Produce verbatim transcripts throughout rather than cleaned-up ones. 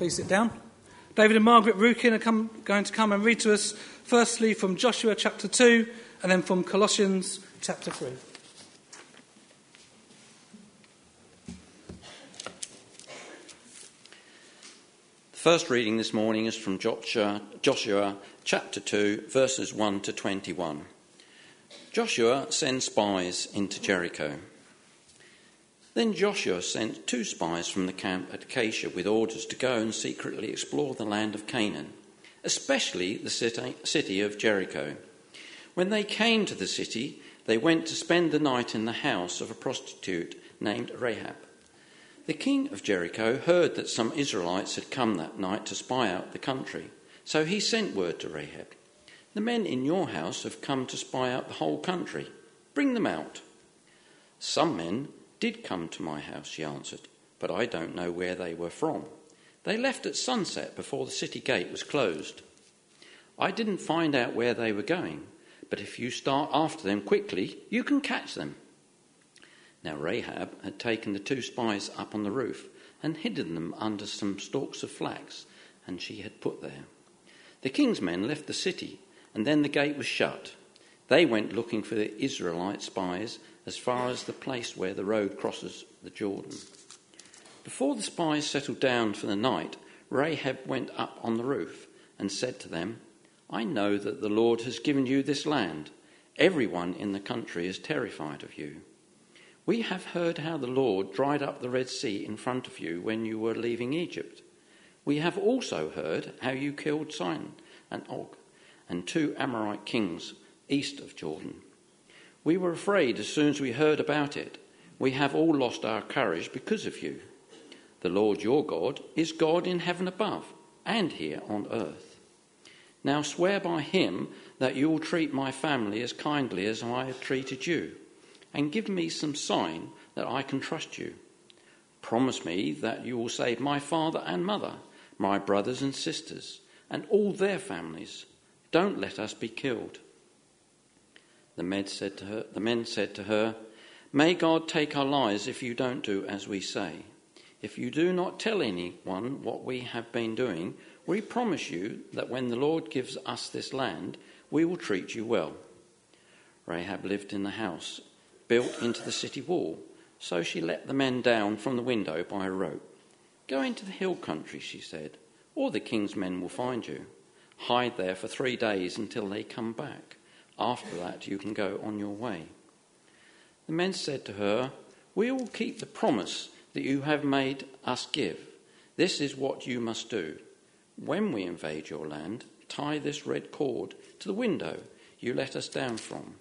Please sit down. David and Margaret Rukin are come, going to come and read to us firstly from Joshua chapter two and then from Colossians chapter three. The first reading this morning is from Joshua, Joshua chapter two, verses one to twenty-one. Joshua sends spies into Jericho. Then Joshua sent two spies from the camp at Acacia with orders to go and secretly explore the land of Canaan, especially the city, city of Jericho. When they came to the city, they went to spend the night in the house of a prostitute named Rahab. The king of Jericho heard that some Israelites had come that night to spy out the country, so he sent word to Rahab, "The men in your house have come to spy out the whole country. Bring them out." "Some men did come to my house," she answered, "but I don't know where they were from. They left at sunset before the city gate was closed. I didn't find out where they were going, but if you start after them quickly, you can catch them." Now Rahab had taken the two spies up on the roof and hidden them under some stalks of flax, and she had put there. The king's men left the city, and then the gate was shut. They went looking for the Israelite spies as far as the place where the road crosses the Jordan. Before the spies settled down for the night, Rahab went up on the roof and said to them, "I know that the Lord has given you this land. Everyone in the country is terrified of you. We have heard how the Lord dried up the Red Sea in front of you when you were leaving Egypt. We have also heard how you killed Sihon and Og and two Amorite kings east of Jordan. We were afraid as soon as we heard about it. We have all lost our courage because of you. The Lord your God is God in heaven above and here on earth. Now swear by him that you will treat my family as kindly as I have treated you, and give me some sign that I can trust you. Promise me that you will save my father and mother, my brothers and sisters, and all their families. Don't let us be killed." The men said to her, the men said to her, "May God take our lives if you don't do as we say. If you do not tell anyone what we have been doing, we promise you that when the Lord gives us this land, we will treat you well." Rahab lived in the house built into the city wall, so she let the men down from the window by a rope. "Go into the hill country," she said, "or the king's men will find you. Hide there for three days until they come back. After that, you can go on your way." The men said to her, "We will keep the promise that you have made us give. This is what you must do. When we invade your land, tie this red cord to the window you let us down from.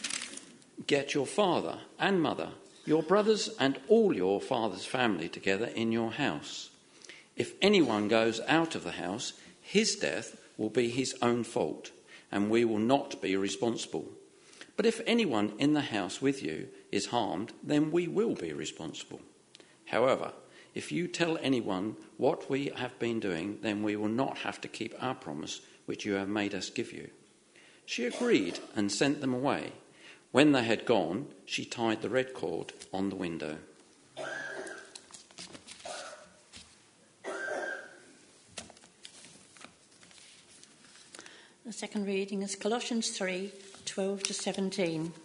Get your father and mother, your brothers and all your father's family together in your house. If anyone goes out of the house, his death will be his own fault, and we will not be responsible. But if anyone in the house with you is harmed, then we will be responsible. However, if you tell anyone what we have been doing, then we will not have to keep our promise which you have made us give you." She agreed and sent them away. When they had gone, she tied the red cord on the window. The second reading is Colossians three, twelve to seventeen.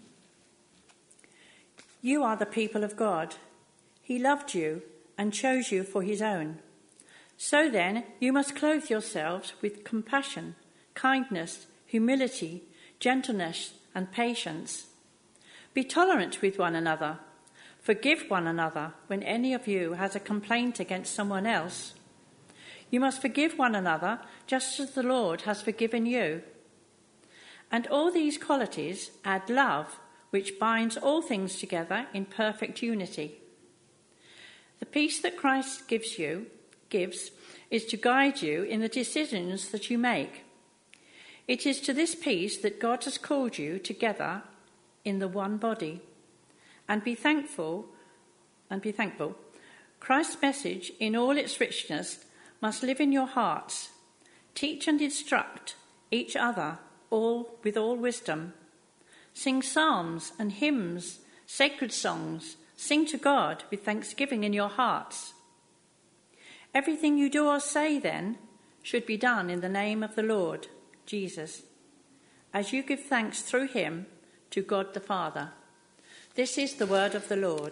"You are the people of God. He loved you and chose you for his own. So then, you must clothe yourselves with compassion, kindness, humility, gentleness, and patience. Be tolerant with one another. Forgive one another when any of you has a complaint against someone else. You must forgive one another just as the Lord has forgiven you. And all these qualities add love, which binds all things together in perfect unity. The peace that Christ gives you, gives, is to guide you in the decisions that you make. It is to this peace that God has called you together in the one body. And be thankful, and be thankful. Christ's message in all its richness must live in your hearts. Teach and instruct each other all with all wisdom. Sing psalms and hymns, sacred songs. Sing to God with thanksgiving in your hearts. Everything you do or say, then, should be done in the name of the Lord Jesus, as you give thanks through him to God the Father. This is the word of the Lord.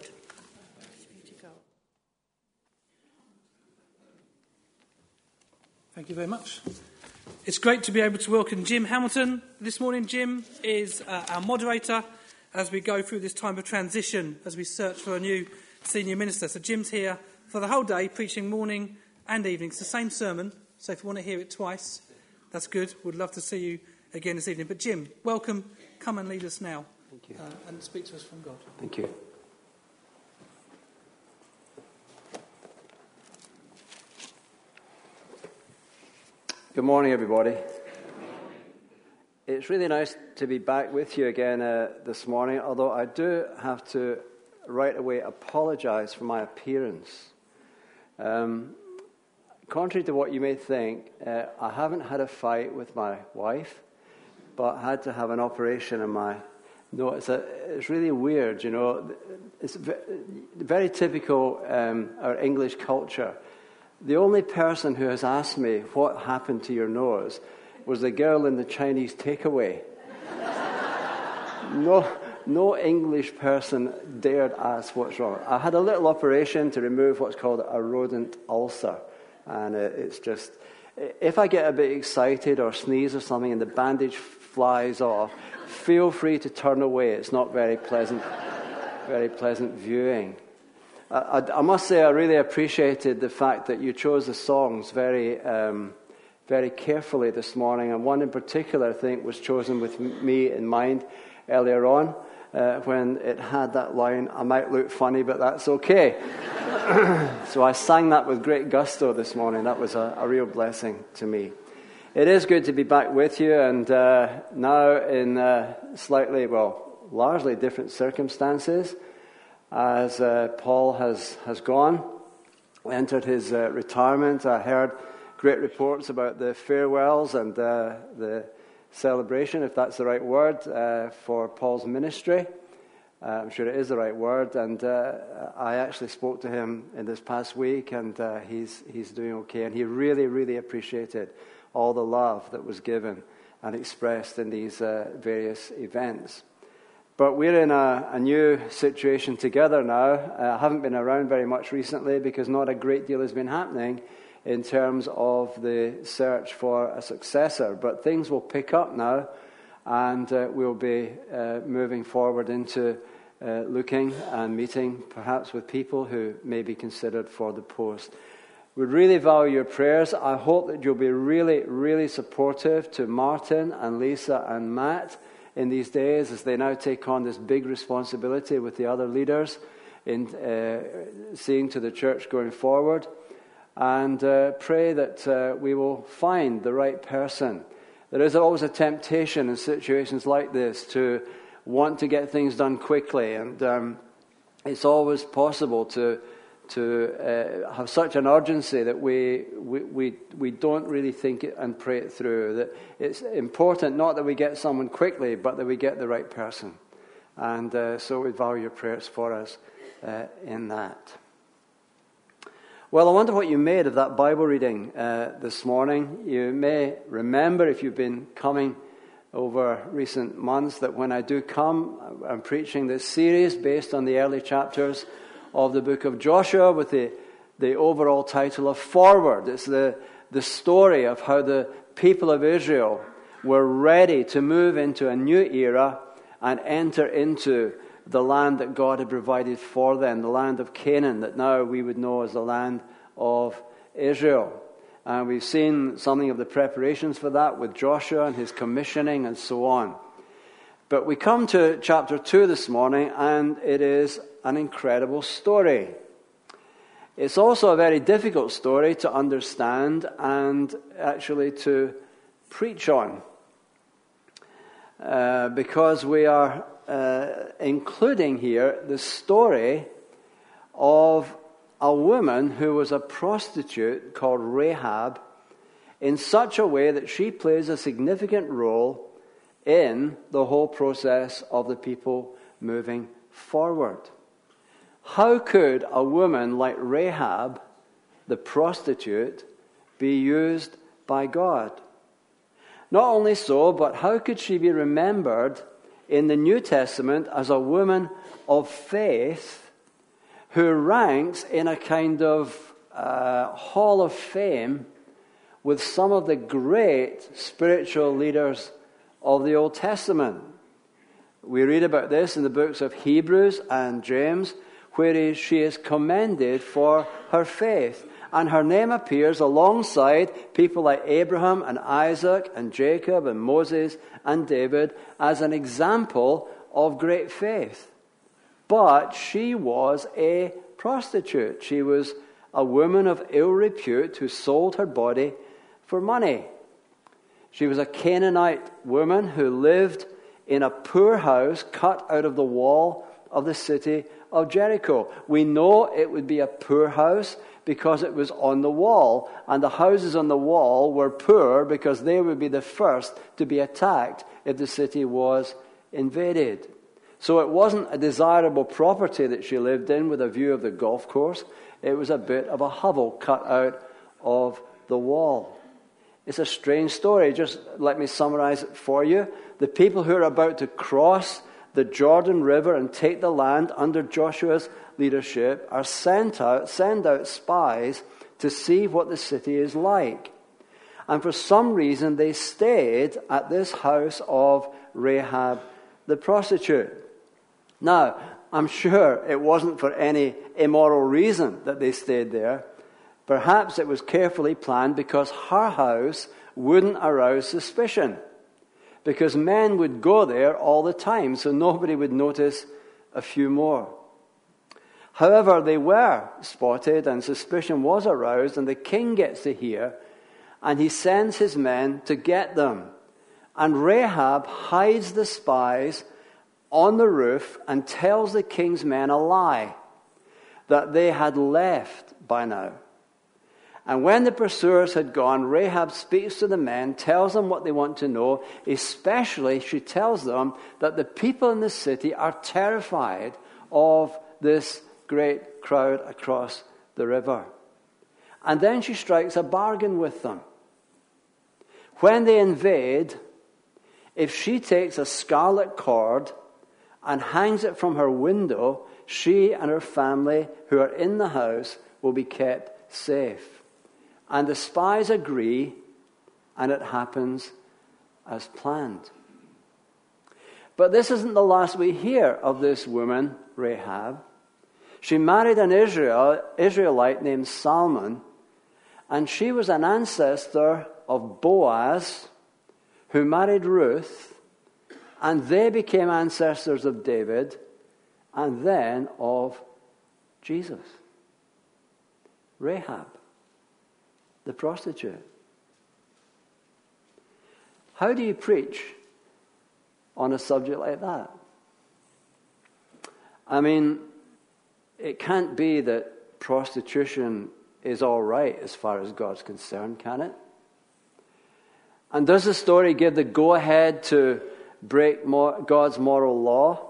Thank you very much. It's great to be able to welcome Jim Hamilton this morning. Jim is uh, our moderator as we go through this time of transition, as we search for a new senior minister. So Jim's here for the whole day, preaching morning and evening. It's the same sermon, so if you want to hear it twice, that's good. We'd love to see you again this evening. But Jim, welcome. Come and lead us now. Thank you. Uh, and speak to us from God. Thank you. Good morning, everybody. It's really nice to be back with you again uh, this morning, although I do have to right away apologise for my appearance. Um, contrary to what you may think, uh, I haven't had a fight with my wife, but had to have an operation in my nose. It's, a, it's really weird, you know. It's very typical um, our English culture. The only person who has asked me what happened to your nose was the girl in the Chinese takeaway. No, no English person dared ask what's wrong. I had a little operation to remove what's called a rodent ulcer, and it's just, if I get a bit excited or sneeze or something and the bandage flies off, feel free to turn away. It's not very pleasant, very pleasant viewing. I, I, I must say I really appreciated the fact that you chose the songs very, um, very carefully this morning, and one in particular I think was chosen with me in mind earlier on uh, when it had that line, "I might look funny, but that's okay." So I sang that with great gusto this morning. That was a, a real blessing to me. It is good to be back with you, and uh, now in uh, slightly, well, largely different circumstances. As uh, Paul has, has gone, entered his uh, retirement, I heard great reports about the farewells and uh, the celebration, if that's the right word, uh, for Paul's ministry. Uh, I'm sure it is the right word, and uh, I actually spoke to him in this past week, and uh, he's he's doing okay, and he really, really appreciated all the love that was given and expressed in these uh, various events. But we're in a, a new situation together now. Uh, I haven't been around very much recently because not a great deal has been happening in terms of the search for a successor. But things will pick up now, and uh, we'll be uh, moving forward into uh, looking and meeting perhaps with people who may be considered for the post. We'd really value your prayers. I hope that you'll be really, really supportive to Martin and Lisa and Matt in these days as they now take on this big responsibility with the other leaders in uh, seeing to the church going forward. And uh, pray that uh, we will find the right person. There is always a temptation in situations like this to want to get things done quickly, and um, it's always possible to to uh, have such an urgency that we, we we we don't really think it and pray it through. That it's important not that we get someone quickly, but that we get the right person. And uh, so we value your prayers for us uh, in that. Well, I wonder what you made of that Bible reading uh, this morning. You may remember, if you've been coming over recent months, that when I do come, I'm preaching this series based on the early chapters of the book of Joshua with the, the overall title of Forward. It's the, the story of how the people of Israel were ready to move into a new era and enter into the land that God had provided for them, the land of Canaan, that now we would know as the land of Israel. And we've seen something of the preparations for that with Joshua and his commissioning and so on. But we come to chapter two this morning, and it is an incredible story. It's also a very difficult story to understand and actually to preach on. Uh, because we are uh, including here the story of a woman who was a prostitute called Rahab in such a way that she plays a significant role in the whole process of the people moving forward. How could a woman like Rahab the prostitute, be used by God? Not only so, but how could she be remembered in the New Testament as a woman of faith who ranks in a kind of uh, hall of fame with some of the great spiritual leaders of the Old Testament? We read about this in the books of Hebrews and James, where she is commended for her faith. And her name appears alongside people like Abraham and Isaac and Jacob and Moses and David as an example of great faith. But she was a prostitute. She was a woman of ill repute who sold her body for money. She was a Canaanite woman who lived in a poor house cut out of the wall of the city of Jericho. We know it would be a poor house because it was on the wall, and the houses on the wall were poor because they would be the first to be attacked if the city was invaded. So it wasn't a desirable property that she lived in with a view of the golf course. It was a bit of a hovel cut out of the wall. It's a strange story. Just let me summarize it for you. The people who are about to cross the Jordan River and take the land under Joshua's leadership are sent out, send out spies to see what the city is like. And for some reason, they stayed at this house of Rahab the prostitute. Now, I'm sure it wasn't for any immoral reason that they stayed there. Perhaps it was carefully planned because her house wouldn't arouse suspicion. Because men would go there all the time, so nobody would notice a few more. However, they were spotted and suspicion was aroused, and the king gets to hear, and he sends his men to get them. And Rahab hides the spies on the roof and tells the king's men a lie, that they had left by now. And when the pursuers had gone, Rahab speaks to the men, tells them what they want to know. Especially, she tells them that the people in the city are terrified of this great crowd across the river. And then she strikes a bargain with them. When they invade, if she takes a scarlet cord and hangs it from her window, she and her family who are in the house will be kept safe. And the spies agree, and it happens as planned. But this isn't the last we hear of this woman, Rahab. She married an Israel, Israelite named Salmon, and she was an ancestor of Boaz, who married Ruth, and they became ancestors of David, and then of Jesus. Rahab, the prostitute. How do you preach on a subject like that? I mean, it can't be that prostitution is all right as far as God's concerned, can it? And does the story give the go-ahead to break God's moral law?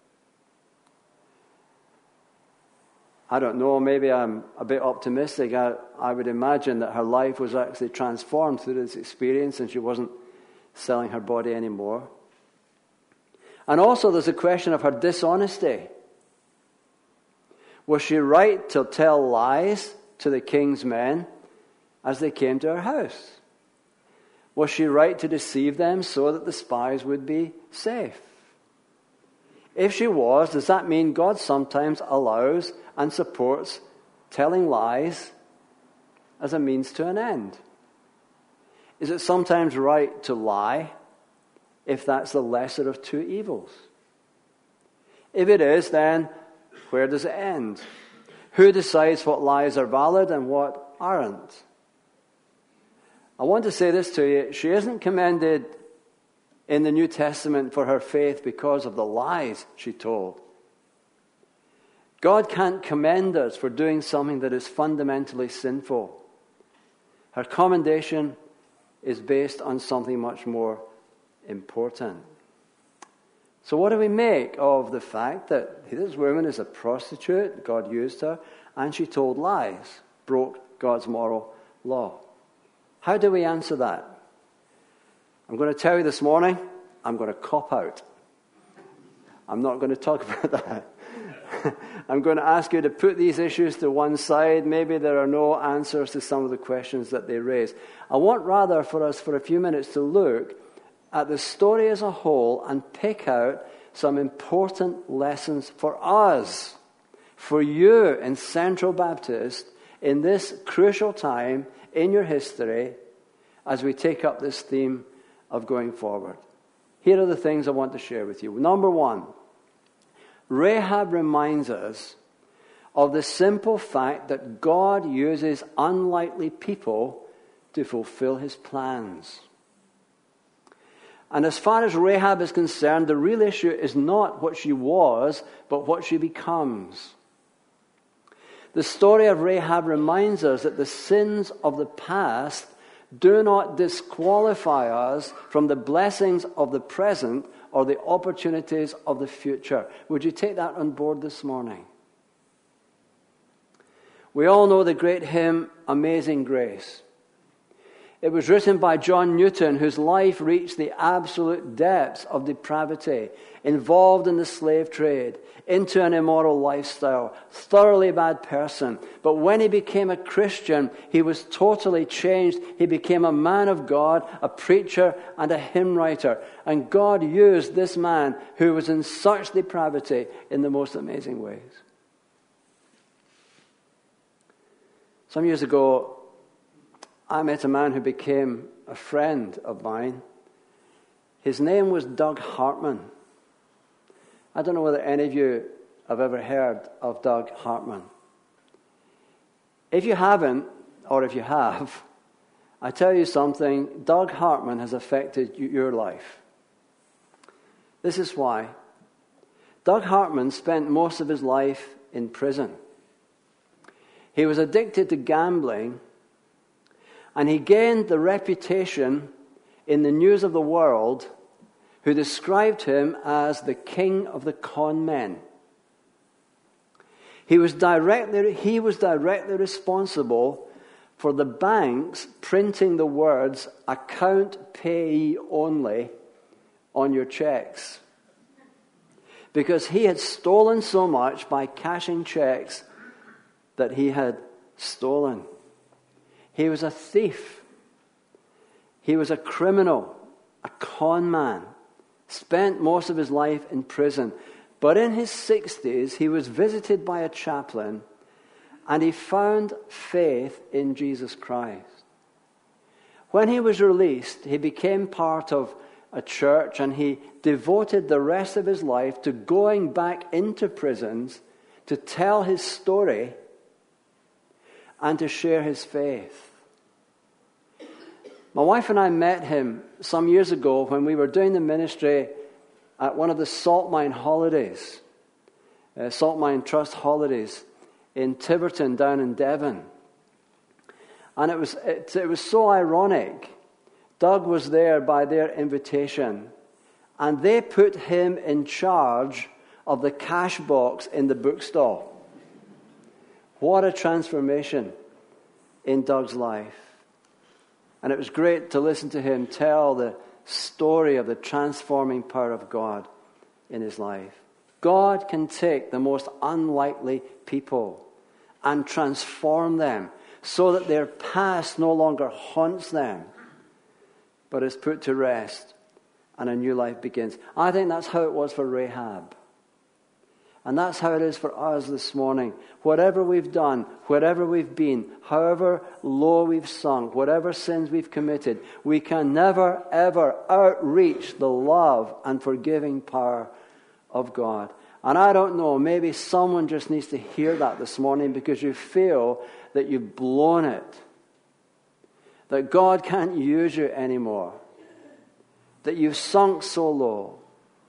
I don't know, maybe I'm a bit optimistic. I, I would imagine that her life was actually transformed through this experience and she wasn't selling her body anymore. And also there's a question of her dishonesty. Was she right to tell lies to the king's men as they came to her house? Was she right to deceive them so that the spies would be safe? If she was, does that mean God sometimes allows and supports telling lies as a means to an end? Is it sometimes right to lie if that's the lesser of two evils? If it is, then where does it end? Who decides what lies are valid and what aren't? I want to say this to you. She isn't commended in the New Testament for her faith because of the lies she told. God can't commend us for doing something that is fundamentally sinful. Her commendation is based on something much more important. So what do we make of the fact that this woman is a prostitute, God used her, and she told lies, broke God's moral law. How do we answer that? I'm going to tell you this morning, I'm going to cop out. I'm not going to talk about that. I'm going to ask you to put these issues to one side. Maybe there are no answers to some of the questions that they raise. I want rather for us for a few minutes to look at the story as a whole and pick out some important lessons for us, for you in Central Baptist, in this crucial time in your history as we take up this theme of going forward. Here are the things I want to share with you. Number one, Rahab reminds us of the simple fact that God uses unlikely people to fulfill his plans. And as far as Rahab is concerned, the real issue is not what she was, but what she becomes. The story of Rahab reminds us that the sins of the past do not disqualify us from the blessings of the present or the opportunities of the future. Would you take that on board this morning? We all know the great hymn, Amazing Grace. It was written by John Newton, whose life reached the absolute depths of depravity, involved in the slave trade, into an immoral lifestyle, thoroughly bad person. But when he became a Christian, he was totally changed. He became a man of God, a preacher and a hymn writer. And God used this man who was in such depravity in the most amazing ways. Some years ago, I met a man who became a friend of mine. His name was Doug Hartman. I don't know whether any of you have ever heard of Doug Hartman. If you haven't, or if you have, I tell you something, Doug Hartman has affected your life. This is why. Doug Hartman spent most of his life in prison. He was addicted to gambling, and he gained the reputation in the news of the world who described him as the king of the con men. He was directly, he was directly responsible for the banks printing the words account payee only on your checks. Because he had stolen so much by cashing checks that he had stolen. He was a thief. He was a criminal, a con man. Spent most of his life in prison. But in his sixties, he was visited by a chaplain and he found faith in Jesus Christ. When he was released, he became part of a church and he devoted the rest of his life to going back into prisons to tell his story and to share his faith. My wife and I met him some years ago when we were doing the ministry at one of the salt mine holidays, uh, salt mine trust holidays in Tiverton down in Devon. And it was it, it was so ironic. Doug was there by their invitation, and they put him in charge of the cash box in the bookstall. What a transformation in Doug's life. And it was great to listen to him tell the story of the transforming power of God in his life. God can take the most unlikely people and transform them so that their past no longer haunts them, but is put to rest and a new life begins. I think that's how it was for Rahab. And that's how it is for us this morning. Whatever we've done, wherever we've been, however low we've sunk, whatever sins we've committed, we can never, ever outreach the love and forgiving power of God. And I don't know, maybe someone just needs to hear that this morning because you feel that you've blown it. That God can't use you anymore. That you've sunk so low.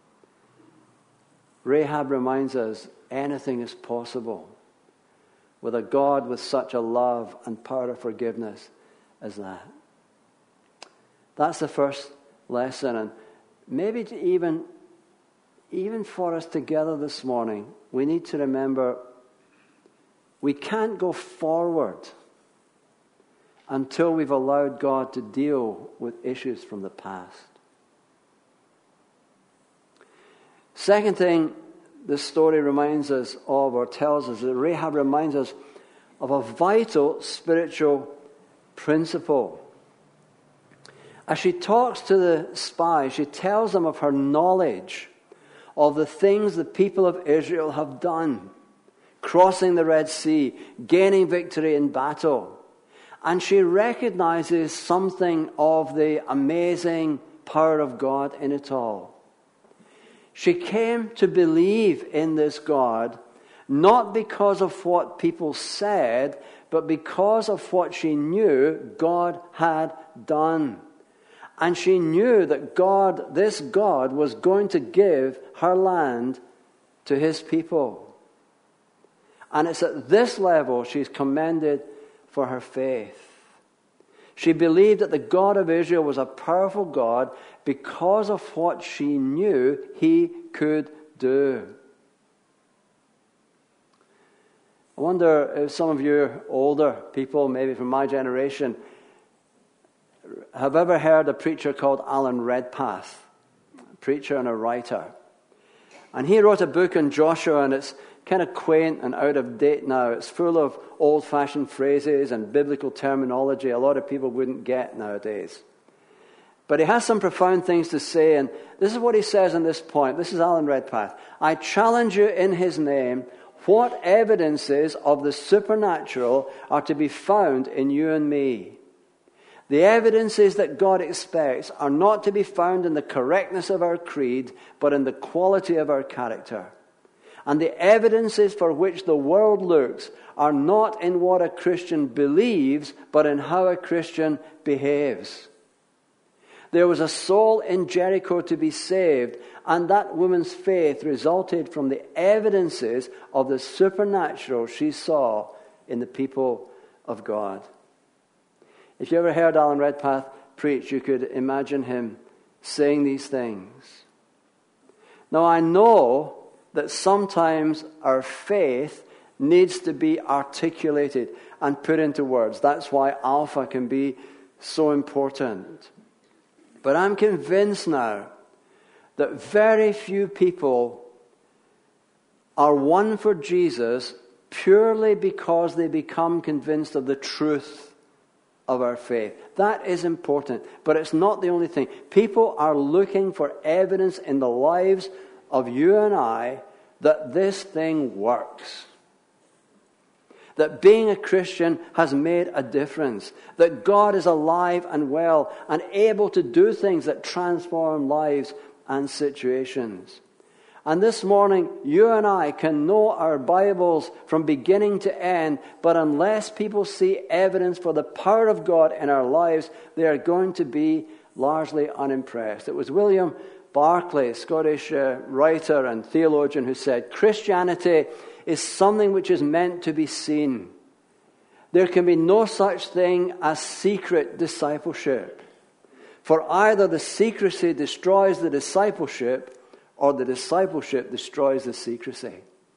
Rahab reminds us anything is possible with a God with such a love and power of forgiveness as that. That's the first lesson. And maybe to even, even for us together this morning, we need to remember we can't go forward until we've allowed God to deal with issues from the past. Second thing this story reminds us of, or tells us, that Rahab reminds us of a vital spiritual principle. As she talks to the spies, she tells them of her knowledge of the things the people of Israel have done, crossing the Red Sea, gaining victory in battle. And she recognizes something of the amazing power of God in it all. She came to believe in this God not because of what people said, but because of what she knew God had done. And she knew that God, this God, was going to give her land to his people. And it's at this level she's commended for her faith. She believed that the God of Israel was a powerful God because of what she knew he could do. I wonder if some of you older people, maybe from my generation, have ever heard a preacher called Alan Redpath, a preacher and a writer. And he wrote a book on Joshua, and it's kind of quaint and out of date now. It's full of old-fashioned phrases and biblical terminology a lot of people wouldn't get nowadays. But he has some profound things to say, and this is what he says on this point. This is Alan Redpath. I challenge you in his name, what evidences of the supernatural are to be found in you and me? The evidences that God expects are not to be found in the correctness of our creed, but in the quality of our character. And the evidences for which the world looks are not in what a Christian believes, but in how a Christian behaves. There was a soul in Jericho to be saved, and that woman's faith resulted from the evidences of the supernatural she saw in the people of God. If you ever heard Alan Redpath preach, you could imagine him saying these things. Now, I know that sometimes our faith needs to be articulated and put into words. That's why Alpha can be so important. But I'm convinced now that very few people are won for Jesus purely because they become convinced of the truth of our faith. That is important, but it's not the only thing. People are looking for evidence in the lives of you and I that this thing works. That being a Christian has made a difference. That God is alive and well and able to do things that transform lives and situations. And this morning, you and I can know our Bibles from beginning to end, but unless people see evidence for the power of God in our lives, they are going to be largely unimpressed. It was William Barclay, Scottish uh, writer and theologian, who said, Christianity is something which is meant to be seen. There can be no such thing as secret discipleship. For either the secrecy destroys the discipleship, or the discipleship destroys the secrecy.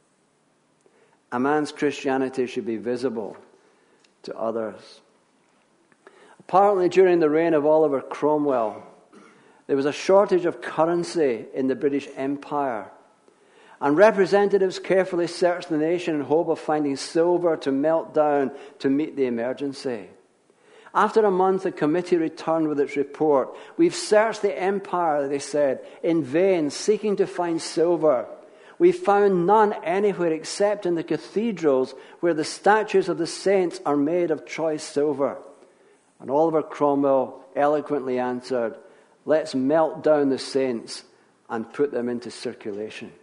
A man's Christianity should be visible to others. Apparently, during the reign of Oliver Cromwell, there was a shortage of currency in the British Empire. And representatives carefully searched the nation in hope of finding silver to melt down to meet the emergency. After a month, the committee returned with its report. We've searched the empire, they said, in vain, seeking to find silver. We found none anywhere except in the cathedrals where the statues of the saints are made of choice silver. And Oliver Cromwell eloquently answered, let's melt down the saints and put them into circulation.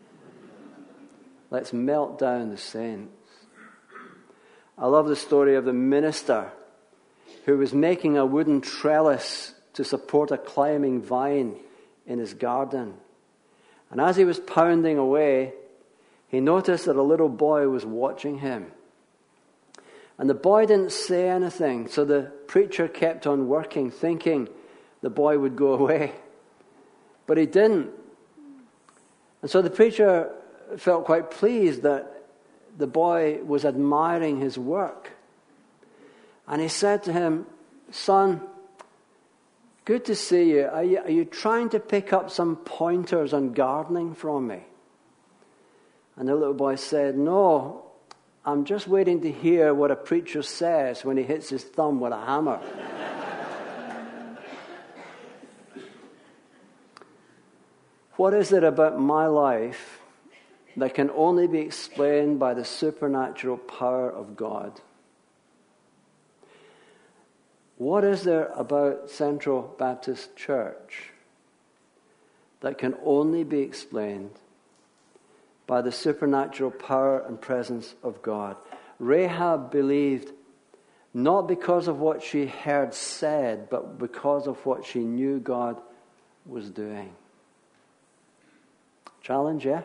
Let's melt down the saints. I love the story of the minister who was making a wooden trellis to support a climbing vine in his garden. And as he was pounding away, he noticed that a little boy was watching him. And the boy didn't say anything, so the preacher kept on working, thinking the boy would go away. But he didn't. And so the preacher felt quite pleased that the boy was admiring his work. And he said to him, "Son, good to see you. Are you, are you trying to pick up some pointers on gardening from me?" And the little boy said, "No, I'm just waiting to hear what a preacher says when he hits his thumb with a hammer." What is it about my life that can only be explained by the supernatural power of God? What is there about Central Baptist Church that can only be explained by the supernatural power and presence of God? Rahab believed not because of what she heard said, but because of what she knew God was doing. Challenge, yeah?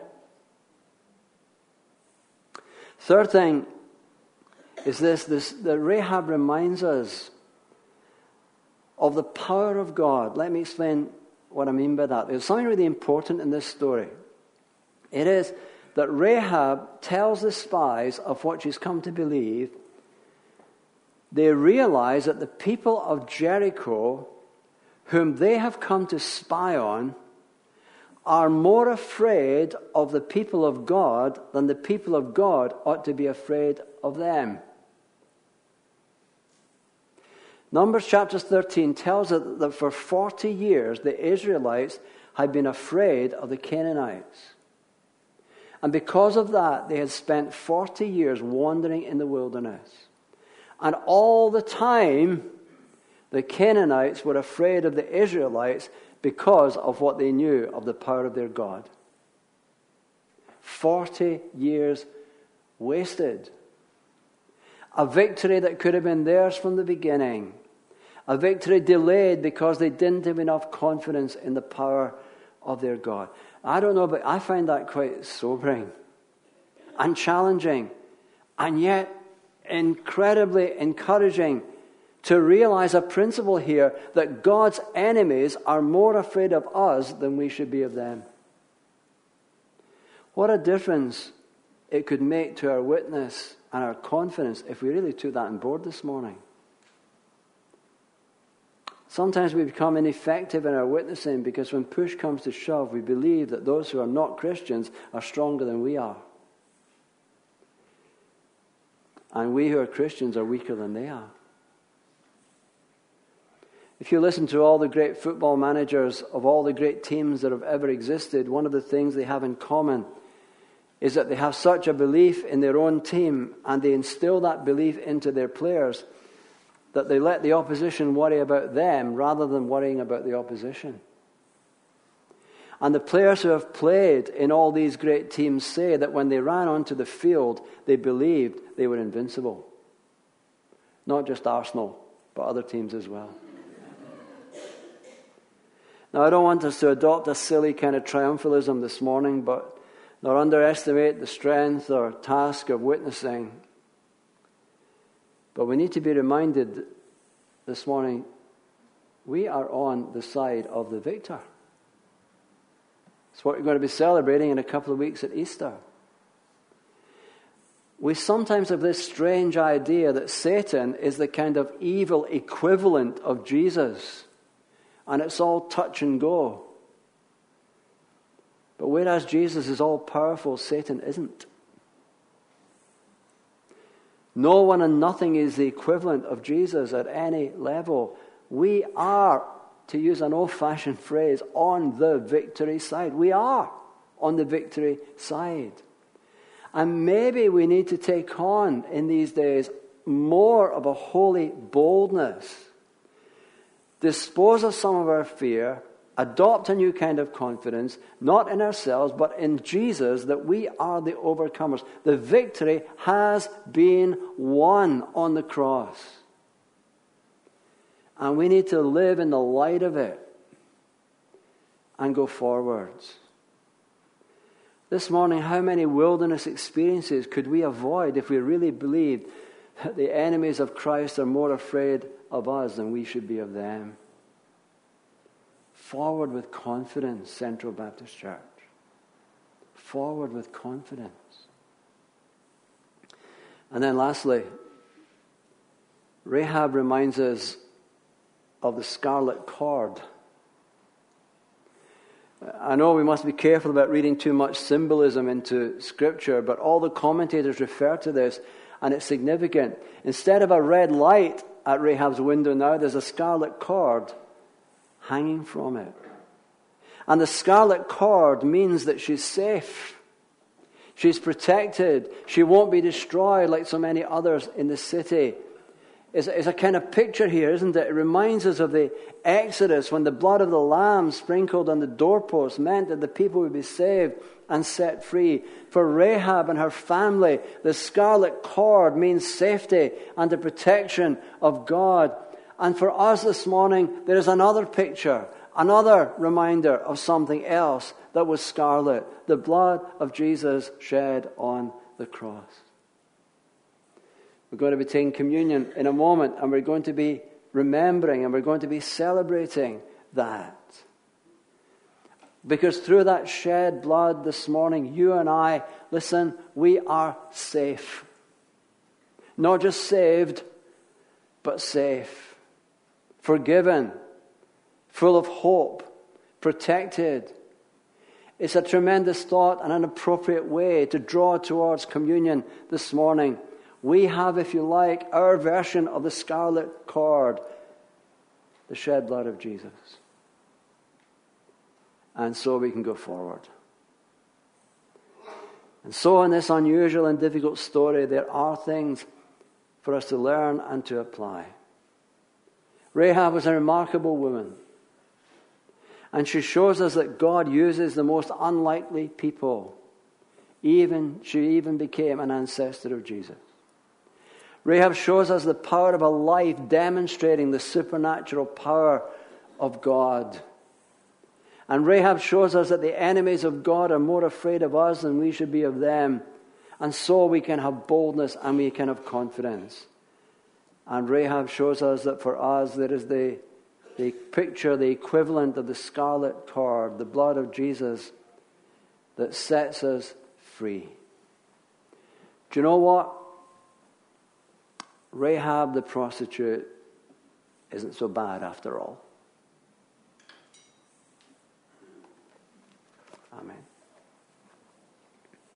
Third thing is this, this that Rahab reminds us of the power of God. Let me explain what I mean by that. There's something really important in this story. It is that Rahab tells the spies of what she's come to believe. They realize that the people of Jericho, whom they have come to spy on, are more afraid of the people of God than the people of God ought to be afraid of them. Numbers chapter thirteen tells us that for forty years the Israelites had been afraid of the Canaanites. And because of that, they had spent forty years wandering in the wilderness. And all the time, the Canaanites were afraid of the Israelites because of what they knew of the power of their God. Forty years wasted. A victory that could have been theirs from the beginning. A victory delayed because they didn't have enough confidence in the power of their God. I don't know, but I find that quite sobering and challenging, and yet incredibly encouraging to realize a principle here that God's enemies are more afraid of us than we should be of them. What a difference it could make to our witness and our confidence if we really took that on board this morning. Sometimes we become ineffective in our witnessing because when push comes to shove, we believe that those who are not Christians are stronger than we are. And we who are Christians are weaker than they are. If you listen to all the great football managers of all the great teams that have ever existed, one of the things they have in common is that they have such a belief in their own team and they instill that belief into their players that they let the opposition worry about them rather than worrying about the opposition. And the players who have played in all these great teams say that when they ran onto the field, they believed they were invincible. Not just Arsenal, but other teams as well. Now, I don't want us to adopt a silly kind of triumphalism this morning, but nor underestimate the strength or task of witnessing. But we need to be reminded this morning, we are on the side of the victor. It's what we're going to be celebrating in a couple of weeks at Easter. We sometimes have this strange idea that Satan is the kind of evil equivalent of Jesus. And it's all touch and go. But whereas Jesus is all powerful, Satan isn't. No one and nothing is the equivalent of Jesus at any level. We are, to use an old-fashioned phrase, on the victory side. We are on the victory side. And maybe we need to take on, in these days, more of a holy boldness. Dispose of some of our fear, adopt a new kind of confidence, not in ourselves, but in Jesus, that we are the overcomers. The victory has been won on the cross. And we need to live in the light of it and go forwards. This morning, how many wilderness experiences could we avoid if we really believed that the enemies of Christ are more afraid of us than we should be of them? Forward with confidence, Central Baptist Church. Forward with confidence. And then lastly, Rahab reminds us of the scarlet cord. I know we must be careful about reading too much symbolism into Scripture, but all the commentators refer to this, and it's significant. Instead of a red light at Rahab's window now, there's a scarlet cord hanging from it. And the scarlet cord means that she's safe. She's protected. She won't be destroyed like so many others in the city. It's, it's a kind of picture here, isn't it? It reminds us of the Exodus when the blood of the lamb sprinkled on the doorpost meant that the people would be saved and set free. For Rahab and her family, the scarlet cord means safety and the protection of God. And for us this morning, there is another picture, another reminder of something else that was scarlet, the blood of Jesus shed on the cross. We're going to be taking communion in a moment, and we're going to be remembering and we're going to be celebrating that. Because through that shed blood this morning, you and I, listen, we are safe. Not just saved, but safe. Forgiven. Full of hope. Protected. It's a tremendous thought and an appropriate way to draw towards communion this morning. We have, if you like, our version of the scarlet cord, the shed blood of Jesus. And so we can go forward. And so in this unusual and difficult story, there are things for us to learn and to apply. Rahab was a remarkable woman. And she shows us that God uses the most unlikely people. Even she even became an ancestor of Jesus. Rahab shows us the power of a life demonstrating the supernatural power of God. And Rahab shows us that the enemies of God are more afraid of us than we should be of them. And so we can have boldness and we can have confidence. And Rahab shows us that for us there is the, the picture, the equivalent of the scarlet cord, the blood of Jesus that sets us free. Do you know what? Rahab the prostitute isn't so bad after all. Amen.